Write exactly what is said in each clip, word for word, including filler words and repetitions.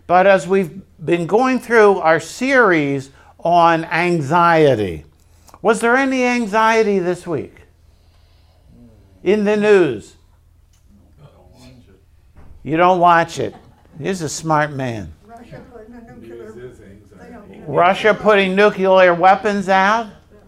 But as we've been going through our series on anxiety, was there any anxiety this week? In the news? You don't watch it. He's a smart man. Russia putting a nuclear, Russia putting nuclear weapons out?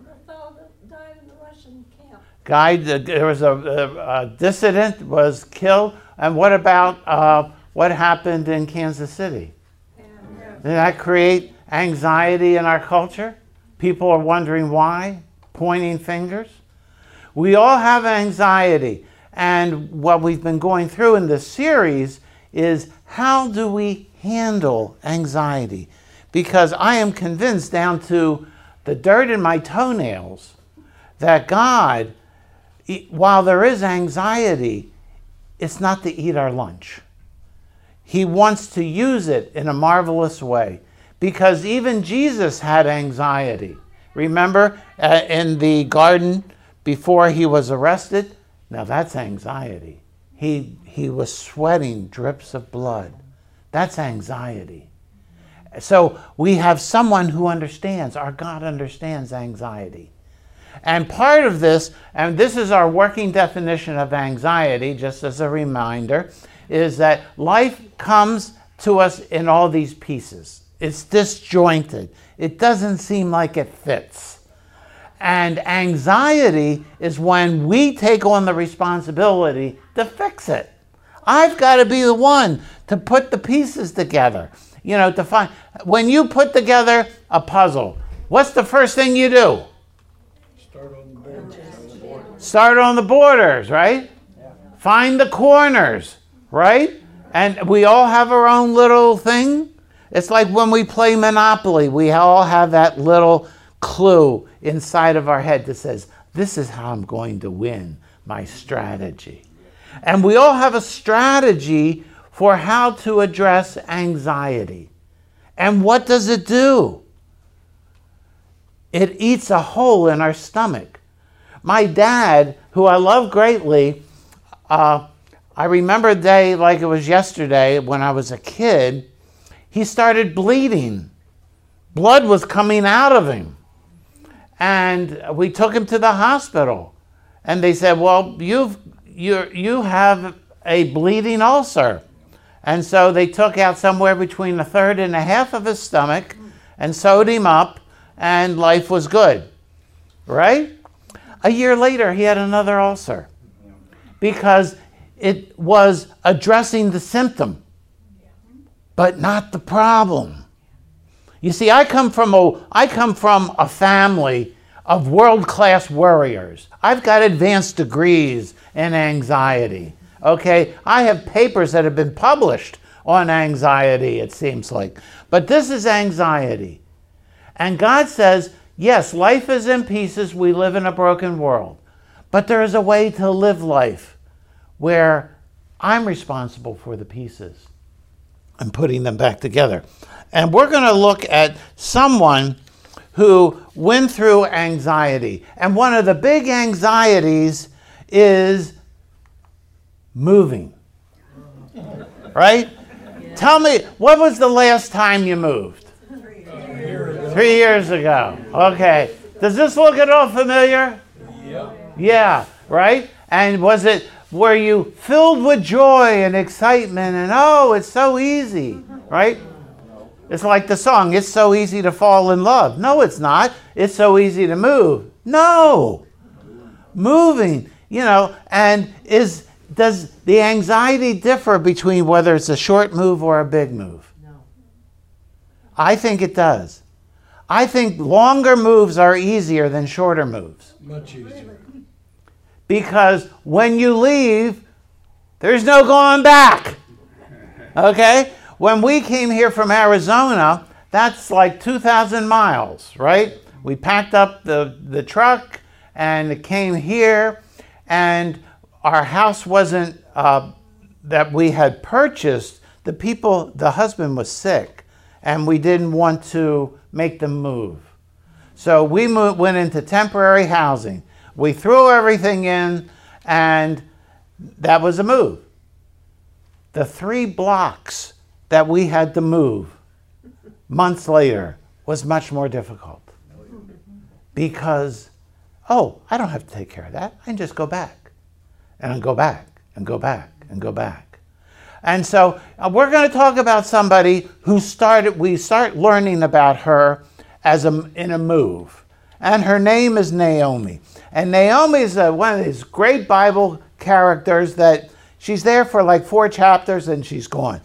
Guy, there was a, a, a dissident was killed. And what about uh, what happened in Kansas City? Did that create anxiety in our culture? People are wondering why, pointing fingers. We all have anxiety. And what we've been going through in this series is how do we handle anxiety? Because I am convinced down to the dirt in my toenails that God, while there is anxiety, it's not to eat our lunch. He wants to use it in a marvelous way. Because even Jesus had anxiety. Remember uh, in the garden before he was arrested? Now that's anxiety. He, he was sweating drips of blood. That's anxiety. So we have someone who understands. Our God understands anxiety. And part of this, and this is our working definition of anxiety, just as a reminder, is that life comes to us in all these pieces. It's disjointed. It doesn't seem like it fits. And anxiety is when we take on the responsibility to fix it. I've got to be the one to put the pieces together. You know, to find, when you put together a puzzle, what's the first thing you do? Start on the borders. Start on the borders, right? Yeah. Find the corners, right? And we all have our own little thing. It's like when we play Monopoly, we all have that little clue inside of our head that says, this is how I'm going to win, my strategy. And we all have a strategy for how to address anxiety. And what does it do? It eats a hole in our stomach. My dad, who I love greatly, uh, I remember a day like it was yesterday when I was a kid, he started bleeding. Blood was coming out of him. And we took him to the hospital. And they said, well, you've, you you have a bleeding ulcer. And so they took out somewhere between a third and a half of his stomach and sewed him up, and life was good. Right? A year later, he had another ulcer because it was addressing the symptom, but not the problem. You see, I come from a, I come from a family of world-class warriors. I've got advanced degrees in anxiety, okay? I have papers that have been published on anxiety, it seems like. But this is anxiety. And God says, yes, life is in pieces. We live in a broken world. But there is a way to live life where I'm responsible for the pieces and putting them back together. And we're going to look at someone who went through anxiety. And one of the big anxieties is moving. Right? Yeah. Tell me, what was the last time you moved? Three years. Three years ago. Okay. Does this look at all familiar? Yeah. Yeah, right? And was it, were you filled with joy and excitement and, oh, it's so easy, right? It's like the song, it's so easy to fall in love. No, it's not. It's so easy to move. No. Moving, you know, and is does the anxiety differ between whether it's a short move or a big move? No. I think it does. I think longer moves are easier than shorter moves. Much easier. Because when you leave, there's no going back. Okay? When we came here from Arizona, that's like two thousand miles, right? We packed up the, the truck and it came here, and our house wasn't uh, that we had purchased. The people, the husband was sick, and we didn't want to make them move. So we moved, went into temporary housing. We threw everything in, and that was a move. The three blocks that we had to move months later was much more difficult. Because, oh, I don't have to take care of that. I can just go back and go back and go back and go back. And so uh, we're going to talk about somebody who started, we start learning about her as a, in a move. And her name is Naomi. And Naomi is uh, one of these great Bible characters that she's there for like four chapters and she's gone.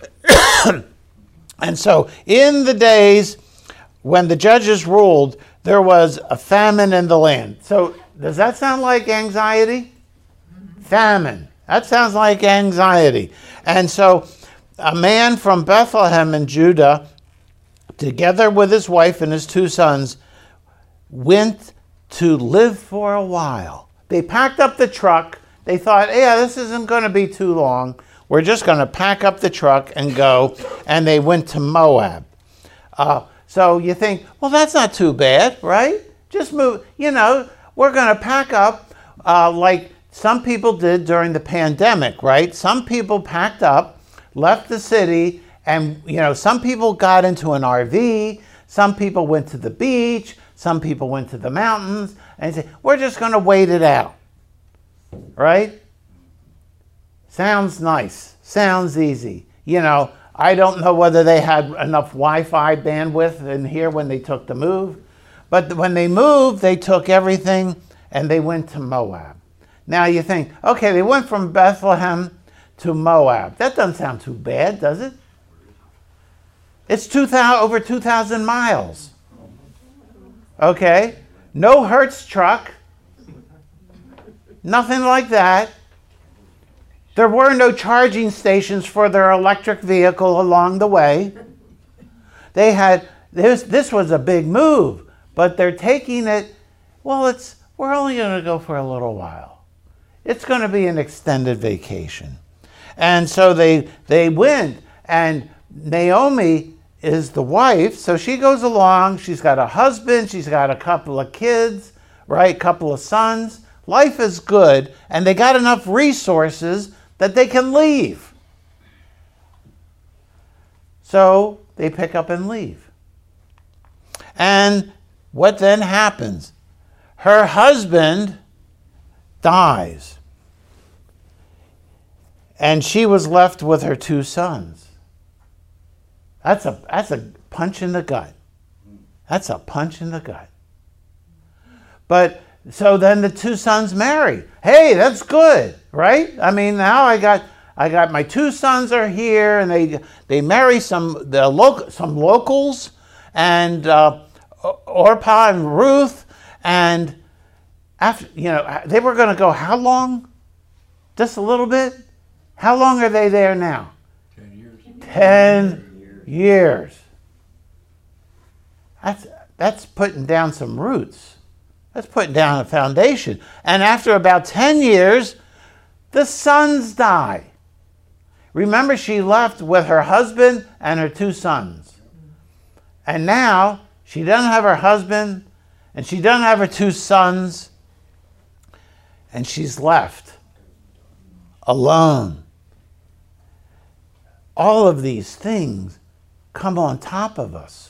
And so in the days when the judges ruled, there was a famine in the land. So does that sound like anxiety? Famine. That sounds like anxiety. And so a man from Bethlehem in Judah, together with his wife and his two sons, went to live for a while. They packed up the truck. They thought, yeah, this isn't going to be too long. We're just going to pack up the truck and go. And they went to Moab. Uh, so you think, well, that's not too bad, right? Just move. You know, we're going to pack up uh, like some people did during the pandemic, right? Some people packed up, left the city, and, you know, some people got into an R V. Some people went to the beach. Some people went to the mountains. And they said, we're just going to wait it out, right? Sounds nice. Sounds easy. You know, I don't know whether they had enough Wi-Fi bandwidth in here when they took the move. But when they moved, they took everything and they went to Moab. Now you think, okay, they went from Bethlehem to Moab. That doesn't sound too bad, does it? It's two thousand, over two thousand miles. Okay? No Hertz truck. Nothing like that. There were no charging stations for their electric vehicle along the way. They had, this, this was a big move, but they're taking it, well, it's, we're only going to go for a little while. It's going to be an extended vacation. And so they, they went, and Naomi is the wife, so she goes along. She's got a husband, she's got a couple of kids, right, couple of sons. Life is good, and they got enough resources that they can leave. So they pick up and leave. And what then happens? Her husband dies. And she was left with her two sons. That's a, that's a punch in the gut. That's a punch in the gut. But so then the two sons marry. Hey, that's good, right? I mean, now I got I got my two sons are here, and they they marry some the local some locals, and uh, Orpah and Ruth, and after you know they were going to go how long? Just a little bit. How long are they there now? Ten years. Ten years. That's that's putting down some roots. That's putting down a foundation. And after about ten years, the sons die. Remember, she left with her husband and her two sons. And now she doesn't have her husband and she doesn't have her two sons. And she's left alone. All of these things come on top of us.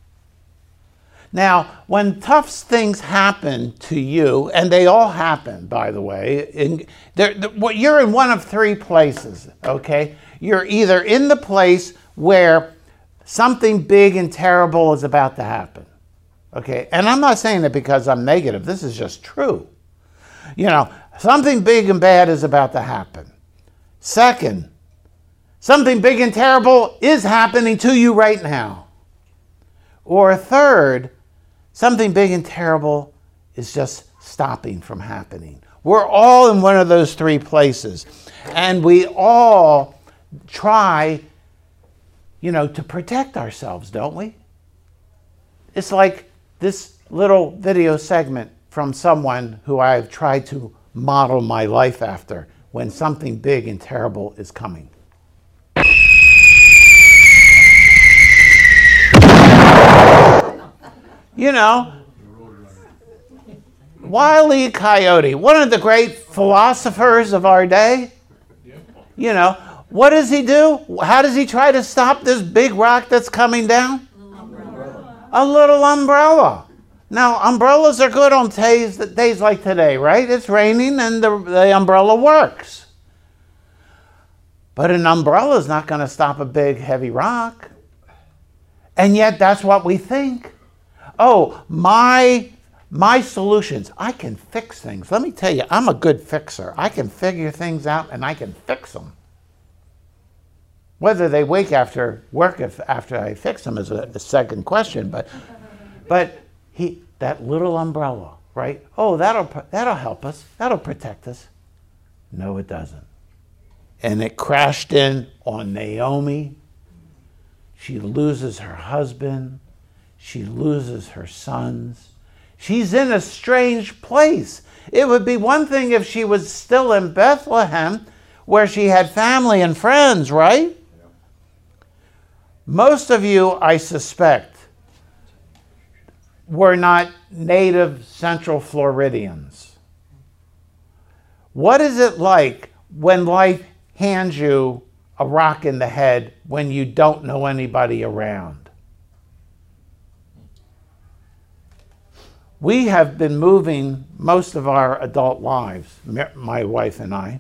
Now, when tough things happen to you, and they all happen, by the way, in, you're in one of three places, okay? You're either in the place where something big and terrible is about to happen, okay? And I'm not saying it because I'm negative. This is just true. You know, something big and bad is about to happen. Second, something big and terrible is happening to you right now. Or third, something big and terrible is just stopping from happening. We're all in one of those three places. And we all try, you know, to protect ourselves, don't we? It's like this little video segment from someone who I've tried to model my life after when something big and terrible is coming. You know, Wile E. Coyote, one of the great philosophers of our day, you know, What does he do? How does he try to stop this big rock that's coming down? Umbrella. A little umbrella. Now, umbrellas are good on days, days like today, right? It's raining and the, the umbrella works. But an umbrella is not going to stop a big, heavy rock. And yet, that's what we think. Oh, my, my solutions. I can fix things. Let me tell you, I'm a good fixer. I can figure things out and I can fix them. Whether they wake after work if, after I fix them is a, a second question. But, but he, that little umbrella, right? Oh, that'll, that'll help us. That'll protect us. No, it doesn't. And it crashed in on Naomi. She loses her husband. She loses her sons. She's in a strange place. It would be one thing if she was still in Bethlehem where she had family and friends, right? Most of you, I suspect, were not native Central Floridians. What is it like when life hands you a rock in the head when you don't know anybody around? We have been moving most of our adult lives, my wife and I,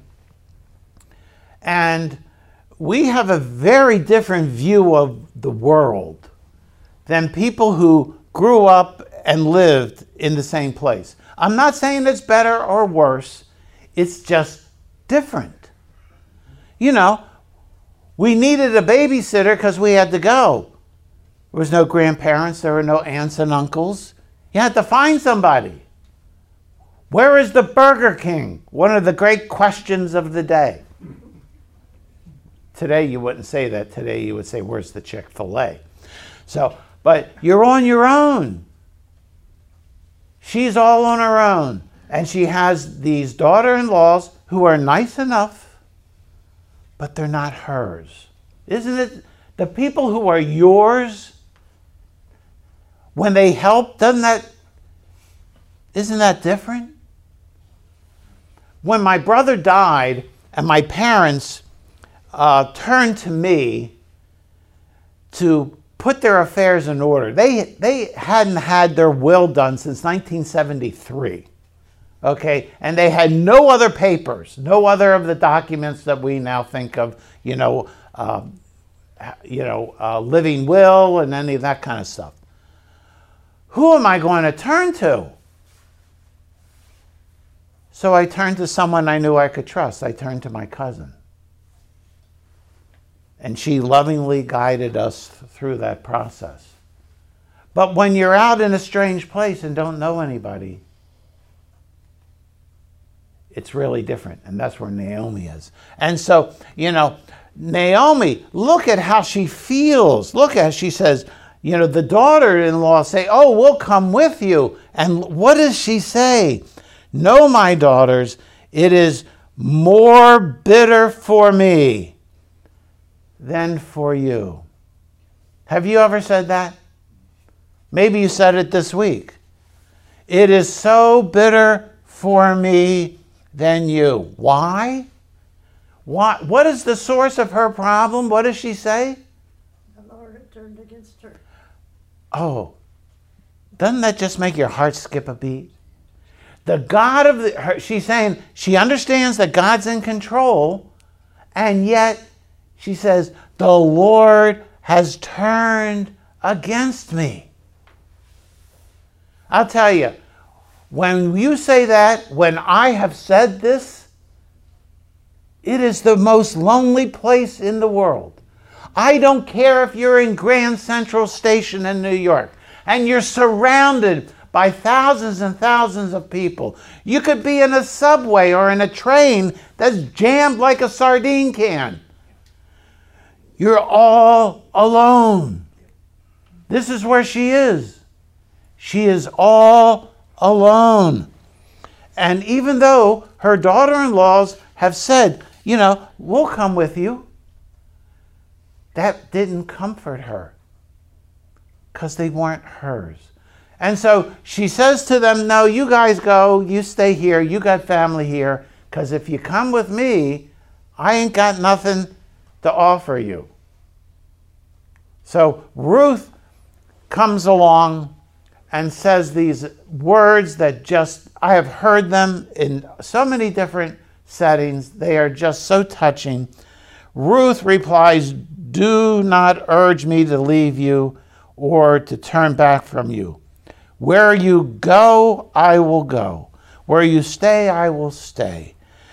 and we have a very different view of the world than people who grew up and lived in the same place. I'm not saying it's better or worse, it's just different. You know, we needed a babysitter because we had to go. There was no grandparents, there were no aunts and uncles. You had to find somebody. Where is the Burger King? One of the great questions of the day. Today you wouldn't say that. Today you would say, where's the Chick-fil-A? So, but you're on your own. She's all on her own. And she has these daughter-in-laws who are nice enough, but they're not hers. Isn't it? The people who are yours, when they help, doesn't that, isn't that different? When my brother died and my parents uh, turned to me to put their affairs in order, they, they hadn't had their will done since nineteen seventy-three. Okay, and they had no other papers, no other of the documents that we now think of, you know, uh, you know, uh, living will and any of that kind of stuff. Who am I going to turn to? So I turned to someone I knew I could trust. I turned to my cousin. And she lovingly guided us through that process. But when you're out in a strange place and don't know anybody, it's really different. And that's where Naomi is. And so, you know, Naomi, look at how she feels. Look at, she says, you know, the daughter-in-law say, oh, we'll come with you. And what does she say? No, my daughters, it is more bitter for me than for you. Have you ever said that? Maybe you said it this week. It is so bitter for me than you. Why? Why? What is the source of her problem? What does she say? The Lord had turned against her. Oh, doesn't that just make your heart skip a beat? The God of the, her, she's saying she understands that God's in control, and yet she says, the Lord has turned against me. I'll tell you, when you say that, when I have said this, it is the most lonely place in the world. I don't care if you're in Grand Central Station in New York and you're surrounded by thousands and thousands of people. You could be in a subway or in a train that's jammed like a sardine can. You're all alone. This is where she is. She is all alone. And even though her daughter-in-laws have said, you know, we'll come with you, that didn't comfort her because they weren't hers. And so she says to them, no, you guys go, you stay here, you got family here, because if you come with me, I ain't got nothing to offer you. So Ruth comes along and says these words that just, I have heard them in so many different settings. They are just so touching. Ruth replies, "Do not urge me to leave you or to turn back from you. Where you go, I will go. Where you stay, I will stay.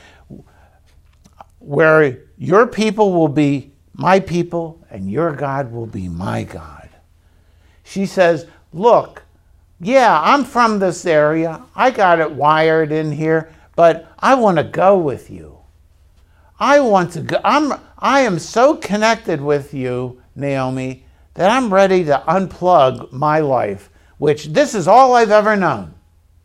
Where your people will be my people and your God will be my God." She says, look, yeah, I'm from this area. I got it wired in here, but I want to go with you. I want to go. I'm, I am so connected with you, Naomi, that I'm ready to unplug my life, which this is all I've ever known,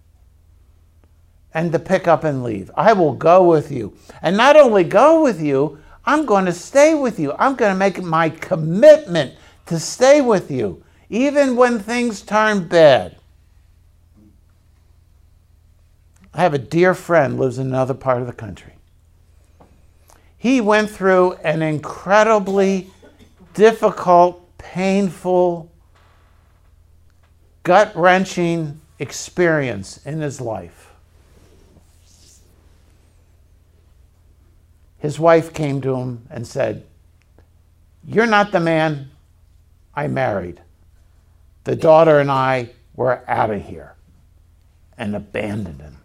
and to pick up and leave. I will go with you. And not only go with you, I'm going to stay with you. I'm going to make my commitment to stay with you, even when things turn bad. I have a dear friend lives in another part of the country. He went through an incredibly difficult, painful, gut-wrenching experience in his life. His wife came to him and said, "You're not the man I married. The daughter and I were out of here," and abandoned him.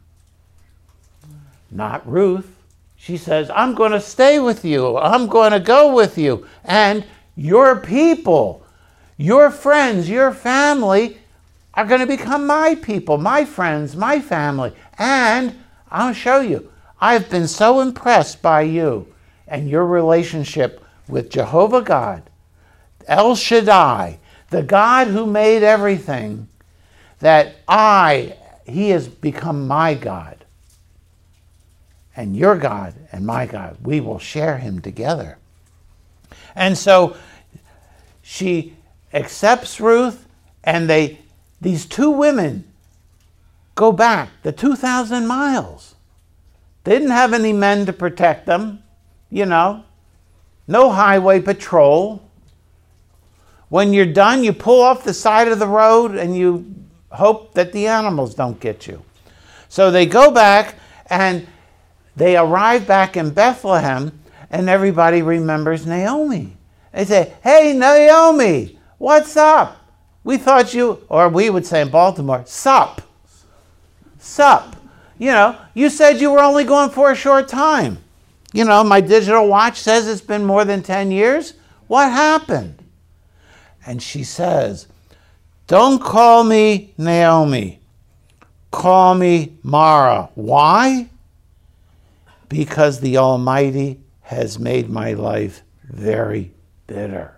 Not Ruth. She says, "I'm going to stay with you. I'm going to go with you. And your people, your friends, your family are going to become my people, my friends, my family. And I'll show you. I've been so impressed by you and your relationship with Jehovah God, El Shaddai, the God who made everything, that I, he has become my God. And your God and my God, we will share him together." And so she accepts Ruth, and they, these two women go back the two thousand miles. They didn't have any men to protect them, you know, no highway patrol. When you're done, you pull off the side of the road and you hope that the animals don't get you. So they go back, and they arrive back in Bethlehem, and everybody remembers Naomi. They say, "Hey, Naomi, what's up? We thought you," or we would say in Baltimore, "Sup, sup. You know, you said you were only going for a short time. You know, my digital watch says it's been more than ten years. What happened?" And she says, "Don't call me Naomi. Call me Mara." Why? "Because the Almighty has made my life very bitter.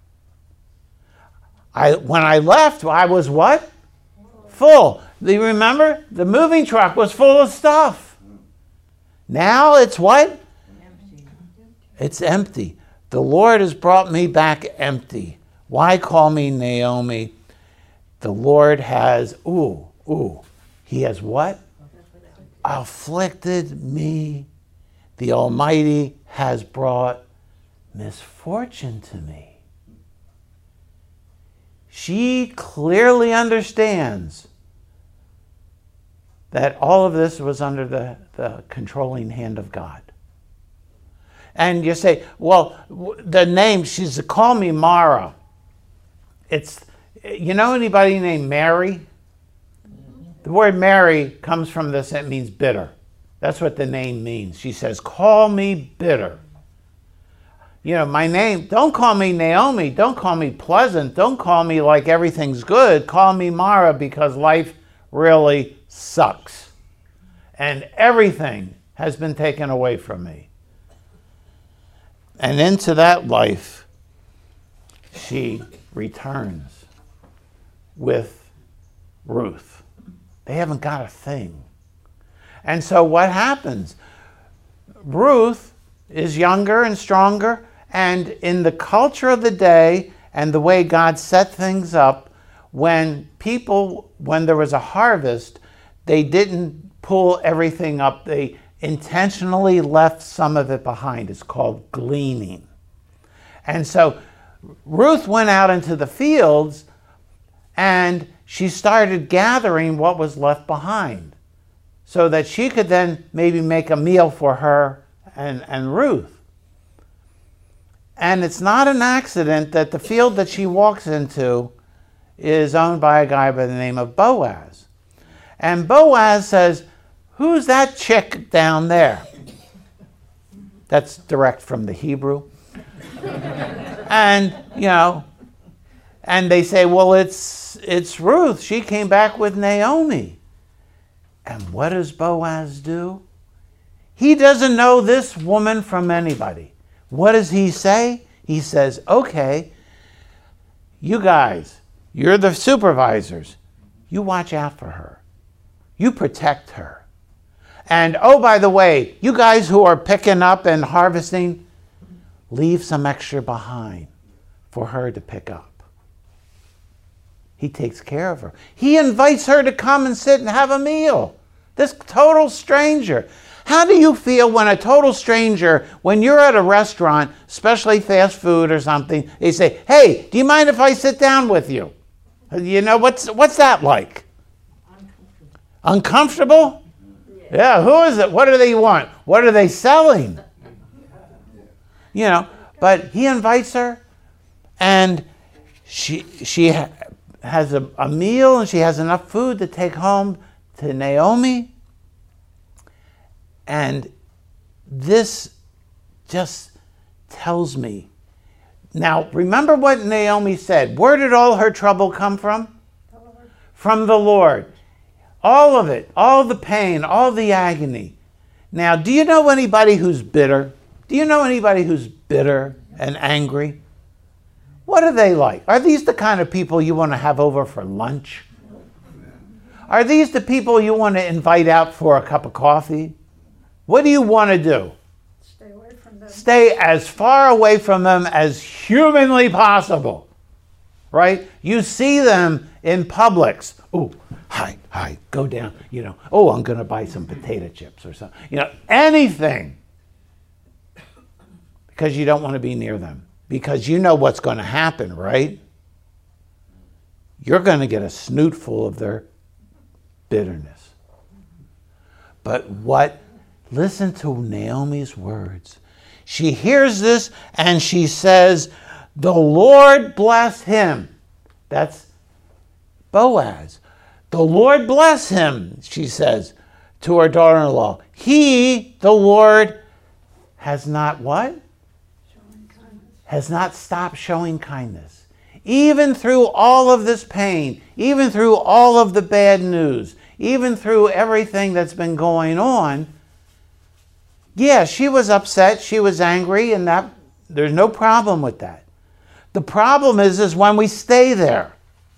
I, when I left, I was what? Full. Do you remember? The moving truck was full of stuff. Now it's what? Empty. It's empty. The Lord has brought me back empty. Why call me Naomi? The Lord has, ooh, ooh, he has what? Afflicted me. The Almighty has brought misfortune to me." She clearly understands that all of this was under the, the controlling hand of God. And you say, well, the name, she's call me Mara. It's, you know anybody named Mary? The word Mary comes from this, it means bitter. That's what the name means. She says, "Call me bitter." You know, my name, don't call me Naomi. Don't call me pleasant. Don't call me like everything's good. Call me Mara, because life really sucks. And everything has been taken away from me. And into that life, she returns with Ruth. They haven't got a thing. And so what happens? Ruth is younger and stronger, and in the culture of the day and the way God set things up, when people, when there was a harvest, they didn't pull everything up. They intentionally left some of it behind. It's called gleaning. And so Ruth went out into the fields and she started gathering what was left behind so that she could then maybe make a meal for her and, and Ruth. And it's not an accident that the field that she walks into is owned by a guy by the name of Boaz. And Boaz says, "Who's that chick down there?" That's direct from the Hebrew. And, you know, and they say, well, it's it's Ruth. She came back with Naomi. And what does Boaz do? He doesn't know this woman from anybody. What does he say? He says, okay, you guys, you're the supervisors. You watch out for her. You protect her. And oh, by the way, you guys who are picking up and harvesting, leave some extra behind for her to pick up. He takes care of her. He invites her to come and sit and have a meal. This total stranger. How do you feel when a total stranger, when you're at a restaurant, especially fast food or something, they say, hey, do you mind if I sit down with you? You know, what's what's that like? Uncomfortable. Uncomfortable? Yeah. Yeah, who is it? What do they want? What are they selling? You know, but he invites her, and she she ha- has a, a meal, and she has enough food to take home to Naomi. And this just tells me. Now, remember what Naomi said. Where did all her trouble come from? The Lord. From the Lord. All of it, all the pain, all the agony. Now, do you know anybody who's bitter? Do you know anybody who's bitter and angry? What are they like? Are these the kind of people you want to have over for lunch? Are these the people you want to invite out for a cup of coffee? What do you want to do? Stay away from them. Stay as far away from them as humanly possible. Right? You see them in Publix. Oh, hi, hi, go down. You know, oh, I'm going to buy some potato chips or something. You know, anything. Because you don't want to be near them. Because you know what's going to happen, right? You're going to get a snoot full of their bitterness. But what? Listen to Naomi's words. She hears this and she says, the Lord bless him. That's Boaz. The Lord bless him, she says to her daughter-in-law. He, the Lord, has not what? Showing kindness. Has not stopped showing kindness. Even through all of this pain, even through all of the bad news, even through everything that's been going on, yeah, she was upset, she was angry, and that there's no problem with that. The problem is, is when we stay there.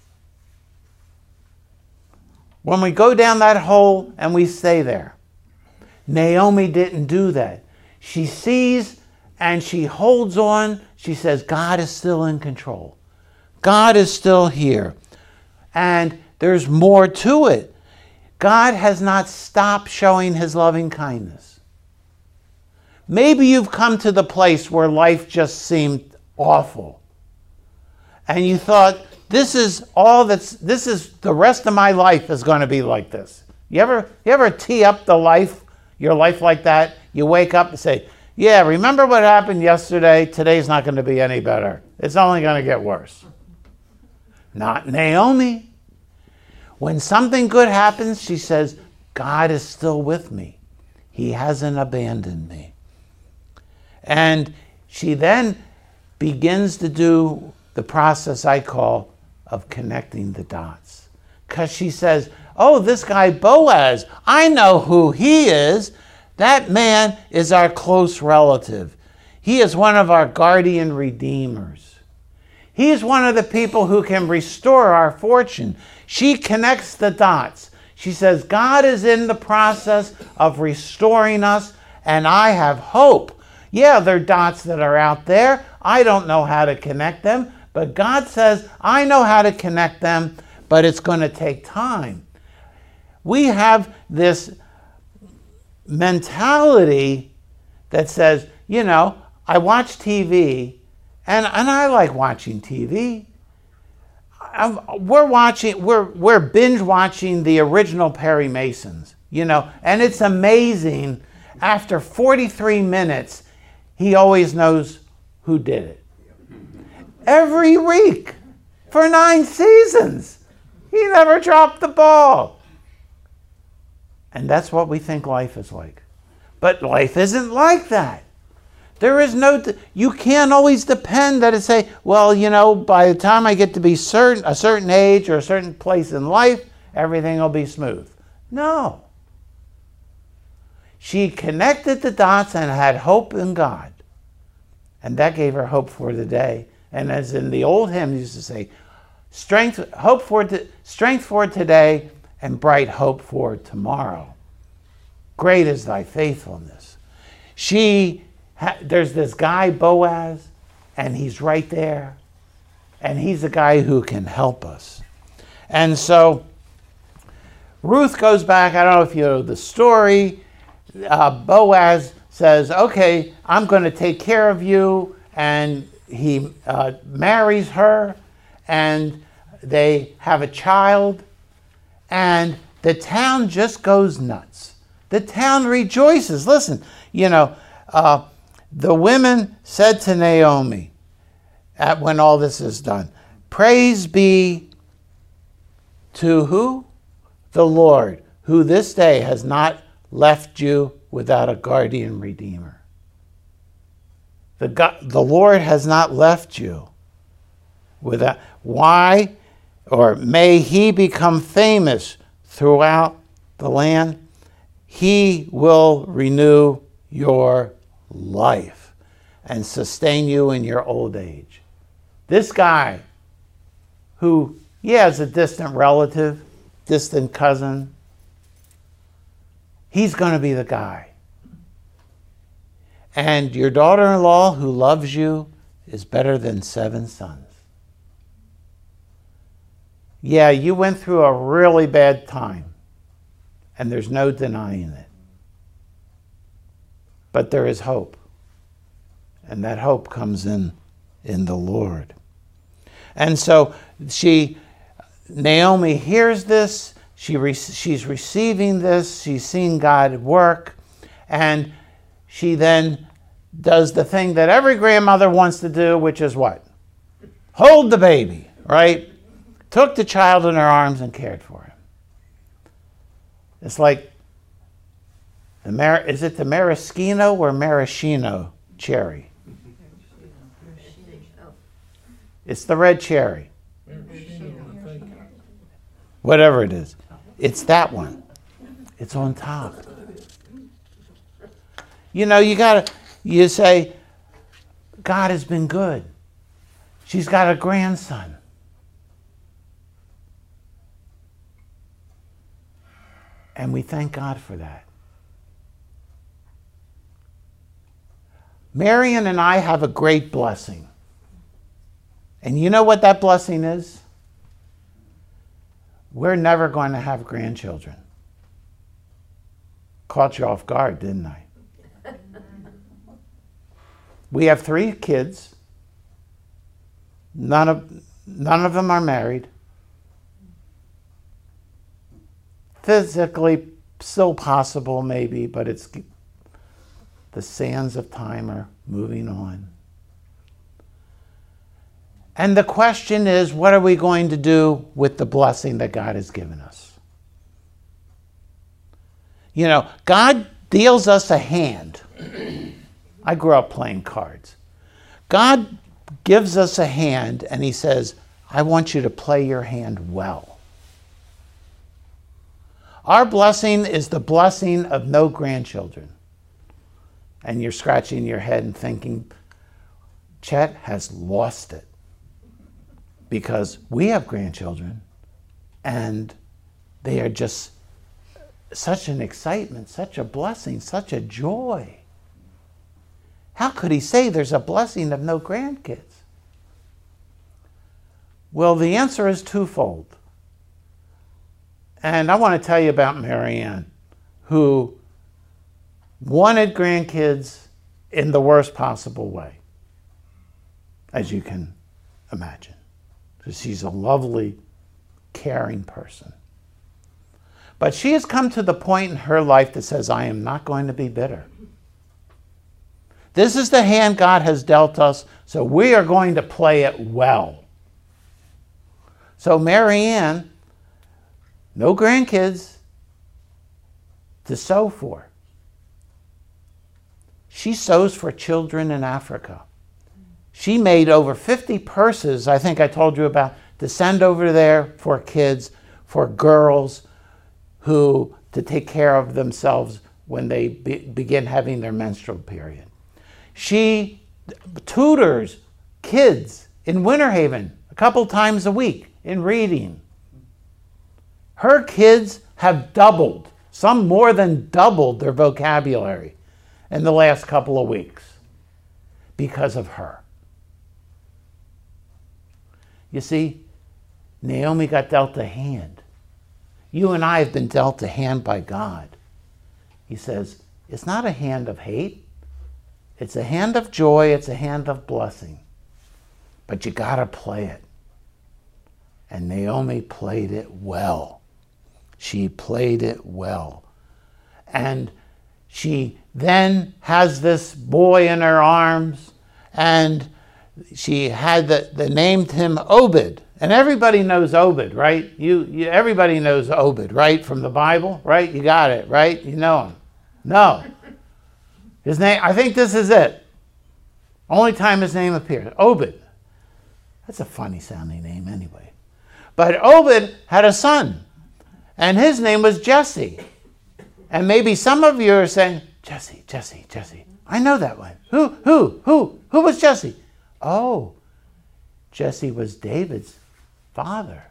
When we go down that hole and we stay there. Naomi didn't do that. She sees and she holds on. She says, God is still in control. God is still here. And there's more to it. God has not stopped showing his loving kindness. Maybe you've come to the place where life just seemed awful. And you thought, this is all that's, this is, the rest of my life is going to be like this. You ever, you ever tee up the life, your life like that? You wake up and say, yeah, remember what happened yesterday? Today's not going to be any better. It's only going to get worse. Not Naomi. When something good happens, she says, God is still with me. He hasn't abandoned me. And she then begins to do the process I call of connecting the dots. Because she says, oh, this guy Boaz, I know who he is. That man is our close relative. He is one of our guardian redeemers. He's one of the people who can restore our fortune. She connects the dots. She says, God is in the process of restoring us, and I have hope. Yeah, there are dots that are out there. I don't know how to connect them, but God says, I know how to connect them, but it's going to take time. We have this mentality that says, you know, I watch T V And, and I like watching T V. I'm, we're watching, we're, we're binge watching the original Perry Masons, you know, and it's amazing. After forty-three minutes, he always knows who did it. Every week for nine seasons. He never dropped the ball. And that's what we think life is like. But life isn't like that. There is no, you can't always depend that it say, well, you know, by the time I get to be certain, a certain age or a certain place in life, everything will be smooth. No. She connected the dots and had hope in God. And that gave her hope for the day. And as in the old hymn used to say, strength, hope for t- strength for today and bright hope for tomorrow. Great is thy faithfulness. She, ha- there's this guy, Boaz, and he's right there. And he's the guy who can help us. And so Ruth goes back, I don't know if you know the story. Uh, Boaz says, okay, I'm going to take care of you. And he uh, marries her, and they have a child, and the town just goes nuts. The town rejoices. Listen, you know, uh, the women said to Naomi, at when all this is done, praise be to who? The Lord, who this day has not left you without a guardian redeemer. The, God, the Lord has not left you without. Why? Or may he become famous throughout the land. He will renew your life and sustain you in your old age. This guy who, yeah, is a distant relative, distant cousin, he's going to be the guy. And your daughter-in-law who loves you is better than seven sons. Yeah, you went through a really bad time, and there's no denying it. But there is hope. And that hope comes in in the Lord. And so she, Naomi hears this, she re- she's receiving this, she's seeing God work, and she then does the thing that every grandmother wants to do, which is what? Hold the baby, right? Took the child in her arms and cared for him. It's like, the mar- is it the maraschino or maraschino cherry? It's the red cherry. Whatever it is. It's that one. It's on top. You know, you gotta, you say, God has been good. She's got a grandson. And we thank God for that. Marion and I have a great blessing. And you know what that blessing is? We're never going to have grandchildren. Caught you off guard, didn't I? We have three kids. None of, none of them are married. Physically, still possible maybe, but it's the sands of time are moving on. And the question is, what are we going to do with the blessing that God has given us? You know, God deals us a hand. I grew up playing cards. God gives us a hand and he says, I want you to play your hand well. Our blessing is the blessing of no grandchildren. And you're scratching your head and thinking, Chet has lost it. Because we have grandchildren and they are just such an excitement, such a blessing, such a joy. How could he say there's a blessing of no grandkids? Well, the answer is twofold. And I want to tell you about Marianne, who wanted grandkids in the worst possible way. as you can imagine. Because she's a lovely, caring person. But she has come to the point in her life that says, I am not going to be bitter. This is the hand God has dealt us, so we are going to play it well. So Marianne, no grandkids to sew for. She sews for children in Africa. She made over fifty purses, I think I told you about, to send over there for kids, for girls who, to take care of themselves when they be, begin having their menstrual period. She tutors kids in Winter Haven a couple times a week in reading. Her kids have doubled, some more than doubled their vocabulary in the last couple of weeks because of her. You see, Naomi got dealt a hand. You and I have been dealt a hand by God. He says, it's not a hand of hate. It's a hand of joy. It's a hand of blessing. But you got to play it. And Naomi played it well. She played it well. And she then has this boy in her arms, and she had the, the named him Obed. And everybody knows Obed, right? You, you, everybody knows Obed, right? From the Bible, right? You got it, right? You know him. No. His name, I think this is it. Only time his name appears. Obed. That's a funny sounding name anyway. But Obed had a son, and his name was Jesse. And maybe some of you are saying, Jesse, Jesse, Jesse. I know that one. Who, who, who? Who was Jesse? Oh, Jesse was David's father.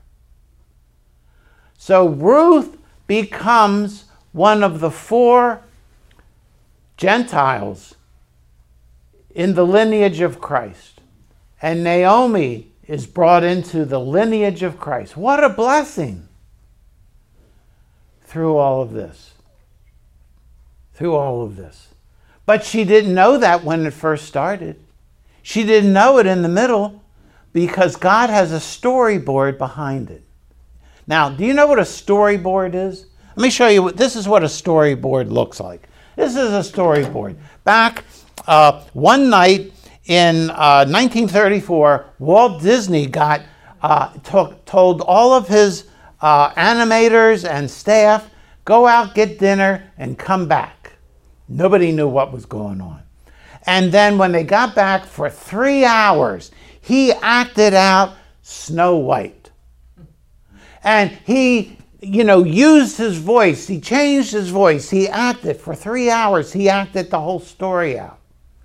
So Ruth becomes one of the four Gentiles in the lineage of Christ. And Naomi is brought into the lineage of Christ. What a blessing through all of this. Through all of this. But she didn't know that when it first started. She didn't know it in the middle because God has a storyboard behind it. Now, do you know what a storyboard is? Let me show you. What, this is what a storyboard looks like. This is a storyboard. Back uh, one night in uh, nineteen thirty-four, Walt Disney got uh, to- told all of his uh, animators and staff, go out, get dinner, and come back. Nobody knew what was going on. And then when they got back for three hours, he acted out Snow White. And he, you know, used his voice. He changed his voice. He acted for three hours. He acted the whole story out.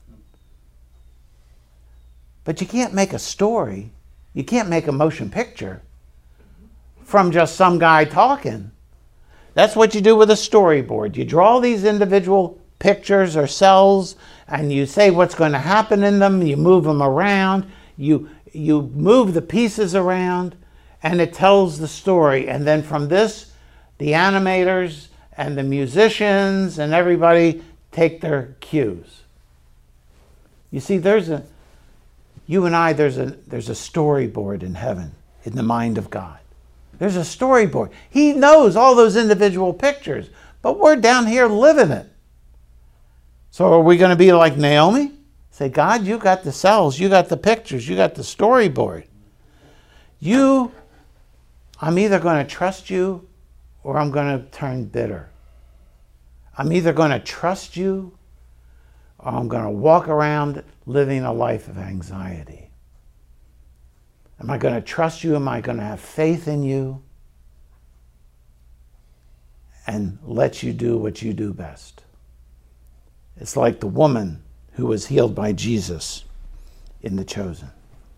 But you can't make a story. You can't make a motion picture from just some guy talking. That's what you do with a storyboard. You draw these individual pictures or cells, and you say what's going to happen in them. You move them around. You, you move the pieces around, and it tells the story. And then from this, the animators and the musicians and everybody take their cues. You see, there's a, you and I, there's a, there's a storyboard in heaven, in the mind of God. There's a storyboard. He knows all those individual pictures, but we're down here living it. So are we going to be like Naomi? Say, God, you got the cells, you got the pictures, you got the storyboard. You, I'm either going to trust you or I'm going to turn bitter. I'm either going to trust you or I'm going to walk around living a life of anxiety. Am I going to trust you? Am I going to have faith in you and let you do what you do best? It's like the woman who was healed by Jesus in The Chosen.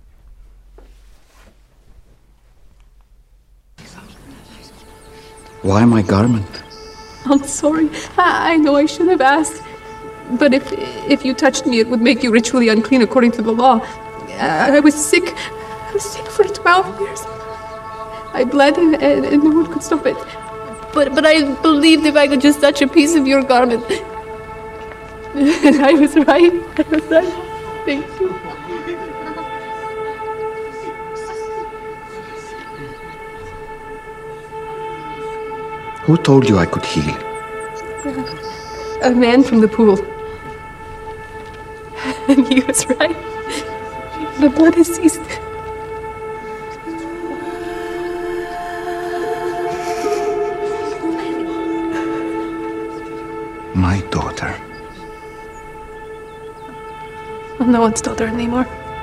Why my garment? I'm sorry. I, I know I should have asked. But if if you touched me, it would make you ritually unclean according to the law. I, I was sick. I was sick for twelve years. I bled and, and, and no one could stop it. But but I believed if I could just touch a piece of your garment. And I was right. I was right. Thank you. Who told you I could heal? A man from the pool. And he was right. The blood has ceased. My daughter. I'm no one's daughter anymore.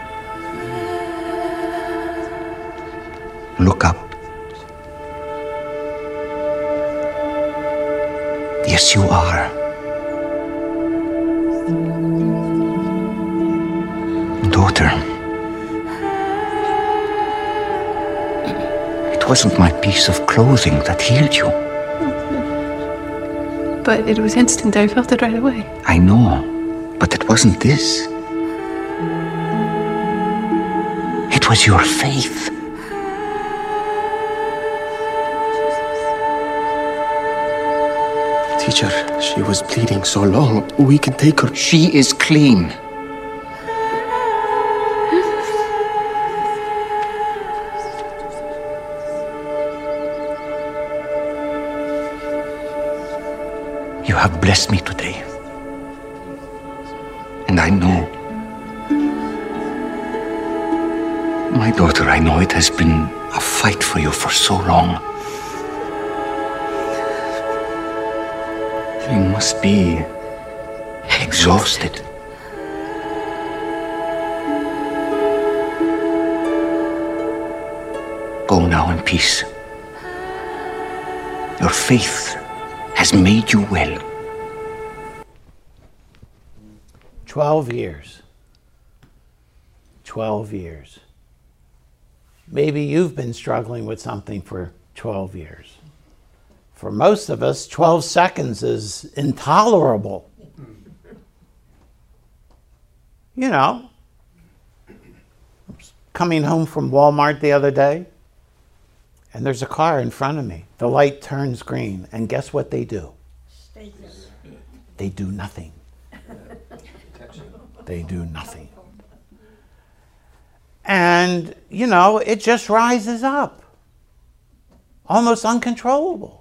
Look up. Yes, you are. Daughter. It wasn't my piece of clothing that healed you. But it was instant. I felt it right away. I know, but it wasn't this. It was your faith. Teacher, she was bleeding so long. We can take her. She is clean. You have blessed me today. And I know. My daughter, I know it has been a fight for you for so long. You must be exhausted. Go now in peace. Your faith has made you well. Twelve years. Twelve years. Maybe you've been struggling with something for twelve years. For most of us, twelve seconds is intolerable. You know, I was coming home from Walmart the other day, and there's a car in front of me. The light turns green, and guess what they do? Stay there. They do nothing. They do nothing. And, you know, it just rises up. Almost uncontrollable.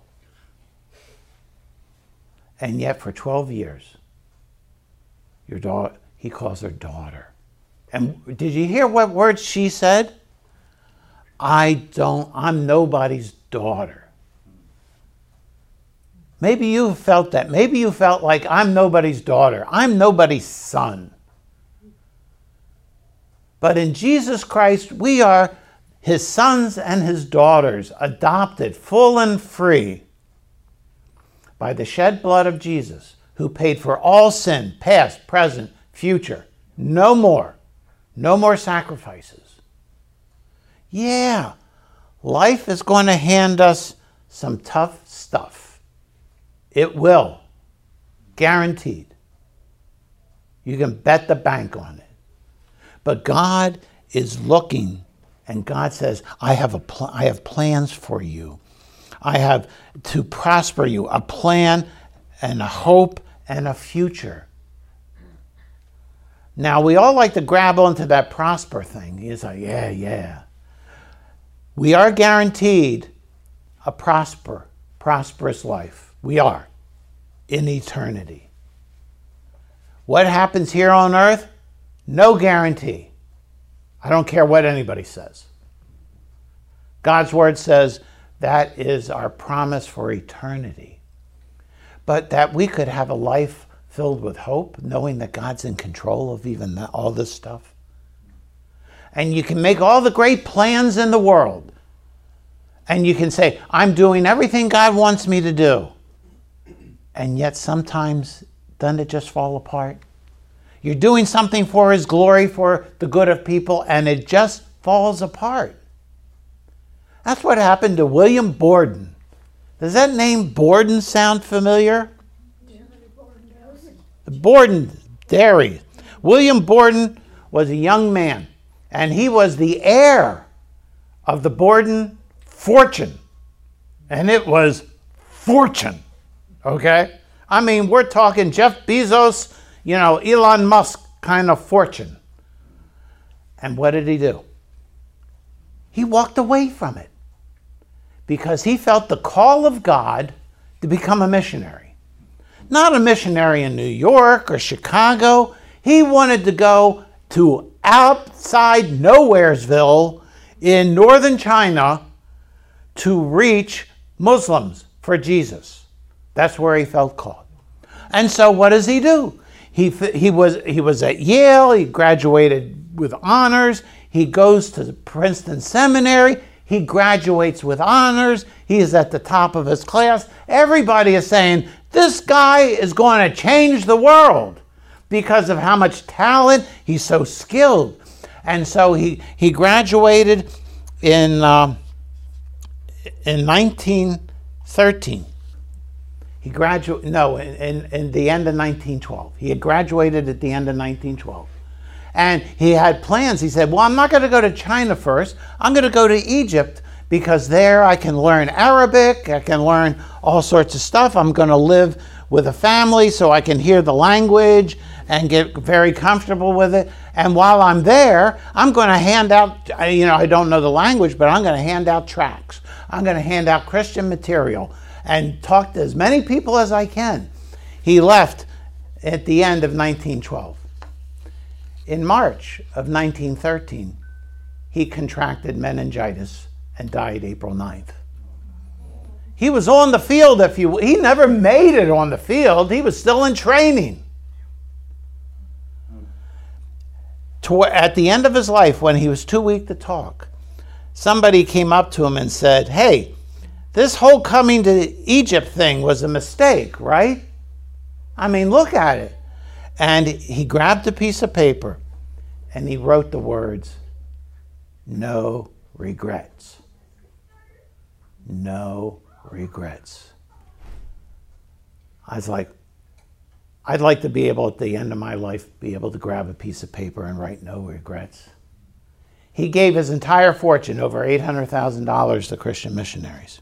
And yet for twelve years, your daughter, he calls her daughter. And did you hear what words she said? I don't, I'm nobody's daughter. Maybe you felt that. Maybe you felt like I'm nobody's daughter. I'm nobody's son. But in Jesus Christ, we are his sons and his daughters, adopted full and free by the shed blood of Jesus, who paid for all sin, past, present, future. No more. No more sacrifices. Yeah, life is going to hand us some tough stuff. It will. Guaranteed. You can bet the bank on it. But God is looking, and God says, I have, a pl- I have plans for you. I have to prosper you, a plan and a hope and a future. Now, we all like to grab onto that prosper thing. It's like, yeah, yeah. We are guaranteed a prosper, prosperous life. We are, in eternity. What happens here on earth? No guarantee. I don't care what anybody says. God's word says that is our promise for eternity. But that we could have a life filled with hope, knowing that God's in control of even that, all this stuff. And you can make all the great plans in the world. And you can say, I'm doing everything God wants me to do. And yet sometimes, doesn't it just fall apart? You're doing something for his glory, for the good of people, and it just falls apart. That's what happened to William Borden. Does that name Borden sound familiar? Borden Dairy. William Borden was a young man, and he was the heir of the Borden fortune. And it was fortune, okay? I mean, we're talking Jeff Bezos, you know, Elon Musk kind of fortune. And what did he do? He walked away from it because he felt the call of God to become a missionary. Not a missionary in New York or Chicago. He wanted to go to outside Nowheresville in northern China to reach Muslims for Jesus. That's where he felt called. And so what does he do? He, he, was, he was at Yale. He graduated with honors. He goes to Princeton Seminary. He graduates with honors. He is at the top of his class. Everybody is saying, this guy is going to change the world because of how much talent. He's so skilled. And so he, he graduated in, uh, in nineteen thirteen. He graduated, no, in, in, in the end of nineteen twelve. He had graduated at the end of nineteen twelve. And he had plans. He said, well, I'm not going to go to China first. I'm going to go to Egypt because there I can learn Arabic. I can learn all sorts of stuff. I'm going to live with a family so I can hear the language and get very comfortable with it. And while I'm there, I'm going to hand out, you know, I don't know the language, but I'm going to hand out tracts. I'm going to hand out Christian material and talk to as many people as I can. He left at the end of nineteen twelve. In March of nineteen thirteen, he contracted meningitis and died April ninth. He was on the field, if you he never made it on the field. He was still in training. At the end of his life, when he was too weak to talk, somebody came up to him and said, hey, this whole coming to Egypt thing was a mistake, right? I mean, look at it. And he grabbed a piece of paper and he wrote the words, no regrets. No regrets. I was like, I'd like to be able at the end of my life, be able to grab a piece of paper and write no regrets. He gave his entire fortune, over eight hundred thousand dollars, to Christian missionaries.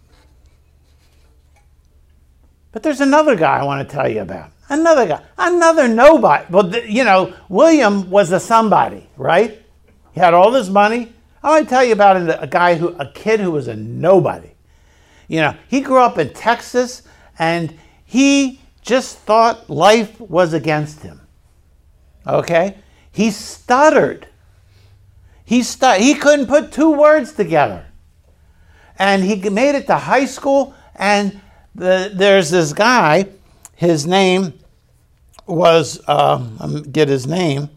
But there's another guy I want to tell you about. Another guy, another nobody. Well, you know, William was a somebody, right? He had all this money. I want to tell you about a guy who, a kid who was a nobody. You know, he grew up in Texas and he just thought life was against him. Okay? He stuttered. He stu- He couldn't put two words together. And he made it to high school, and the, there's this guy, his name was, uh, I'll get his name.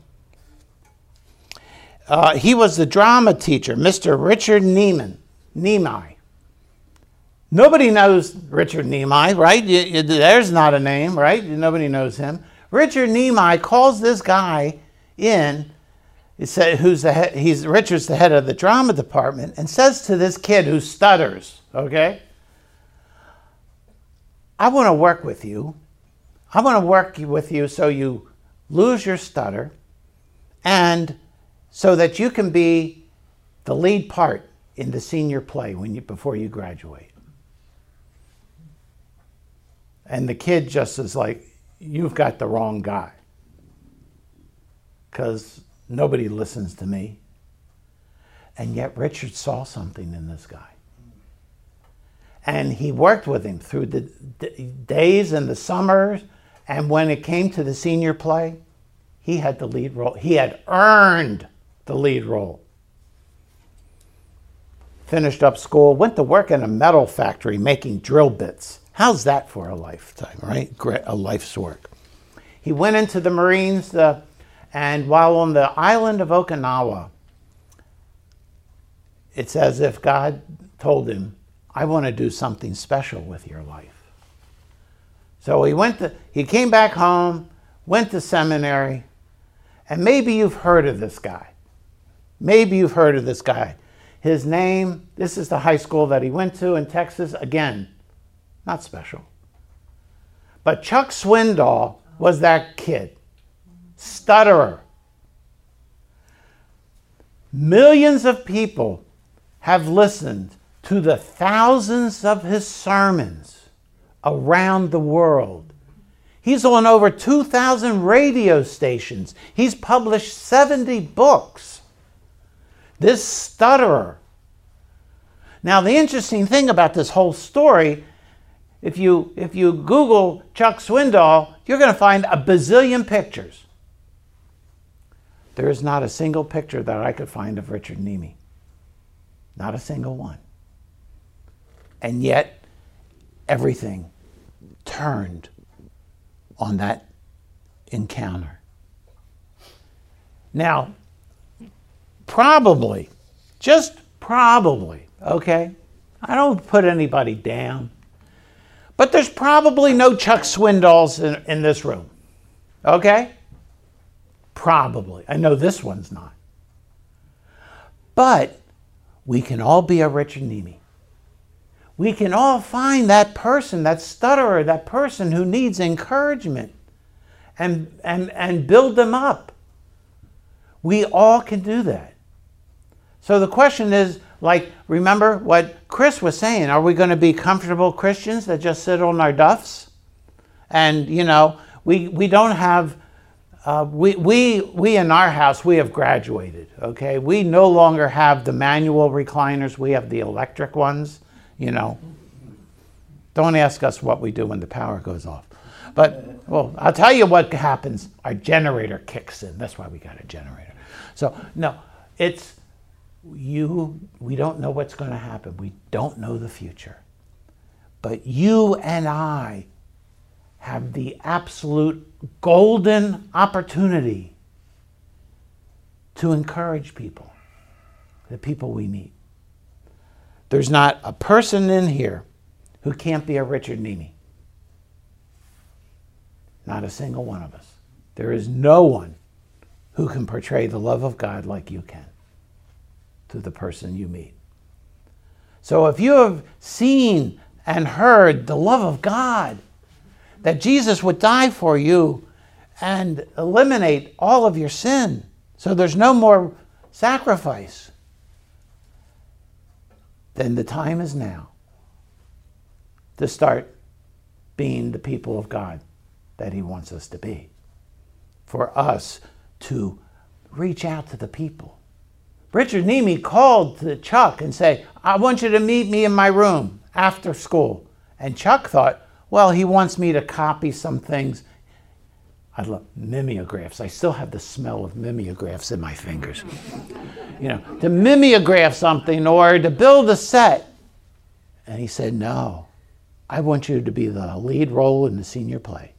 Uh, he was the drama teacher, Mister Richard Neiman, Nemai. Nobody knows Richard Nemai, right? You, you, there's not a name, right? Nobody knows him. Richard Nemai calls this guy in, he said, who's the head, he's, Richard's the head of the drama department, and says to this kid who stutters, okay, I want to work with you. I want to work with you so you lose your stutter and so that you can be the lead part in the senior play when you, before you graduate. And the kid just is like, you've got the wrong guy. Because nobody listens to me. And yet Richard saw something in this guy. And he worked with him through the d- days and the summers. And when it came to the senior play, he had the lead role. He had earned the lead role. Finished up school, went to work in a metal factory making drill bits. How's that for a lifetime, right? Great, a life's work. He went into the Marines, uh, and while on the island of Okinawa, it's as if God told him, I want to do something special with your life. So he went to, he came back home, went to seminary, and maybe you've heard of this guy. Maybe you've heard of this guy. His name, this is the high school that he went to in Texas. Again, not special. But Chuck Swindoll was that kid. Stutterer. Millions of people have listened to the thousands of his sermons around the world. He's on over two thousand radio stations. He's published seventy books. This stutterer. Now, the interesting thing about this whole story, if you, if you Google Chuck Swindoll, you're going to find a bazillion pictures. There is not a single picture that I could find of Richard Nemi. Not a single one. And yet, everything turned on that encounter. Now, probably, just probably, okay? I don't put anybody down. But there's probably no Chuck Swindolls in, in this room. Okay? Probably. I know this one's not. But we can all be a Richard Nemi. We can all find that person, that stutterer, that person who needs encouragement and, and, and build them up. We all can do that. So the question is, like, remember what Chris was saying, are we going to be comfortable Christians that just sit on our duffs? And, you know, we, we don't have, uh, we, we, we in our house, we have graduated, okay? We no longer have the manual recliners, we have the electric ones, you know. Don't ask us what we do when the power goes off. But, well, I'll tell you what happens. Our generator kicks in. That's why we got a generator. So, no, it's, you, we don't know what's going to happen. We don't know the future. But you and I have the absolute golden opportunity to encourage people, the people we meet. There's not a person in here who can't be a Richard Nemi. Not a single one of us. There is no one who can portray the love of God like you can to the person you meet. So if you have seen and heard the love of God, that Jesus would die for you and eliminate all of your sin, so there's no more sacrifice, then the time is now to start being the people of God that he wants us to be. For us to reach out to the people. Richard Nemi called to Chuck and said, I want you to meet me in my room after school. And Chuck thought, well, he wants me to copy some things. I love mimeographs. I still have the smell of mimeographs in my fingers. You know, to mimeograph something or to build a set. And he said, no, I want you to be the lead role in the senior play.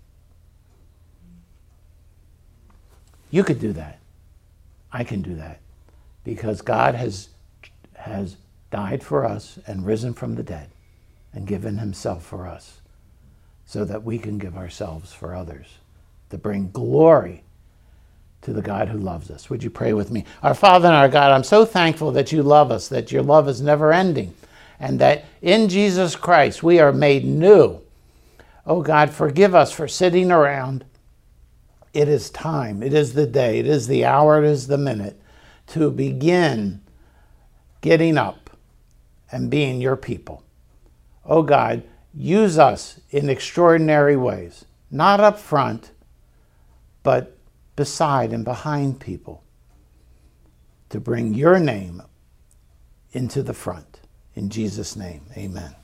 You could do that. I can do that. Because God has, has died for us and risen from the dead and given himself for us so that we can give ourselves for others to bring glory to the God who loves us. Would you pray with me? Our Father and our God, I'm so thankful that you love us, that your love is never ending, and that in Jesus Christ we are made new. Oh God, forgive us for sitting around. It is time, it is the day, it is the hour, it is the minute to begin getting up and being your people. Oh God, use us in extraordinary ways, not up front, but beside and behind people, to bring your name into the front. In Jesus' name, amen.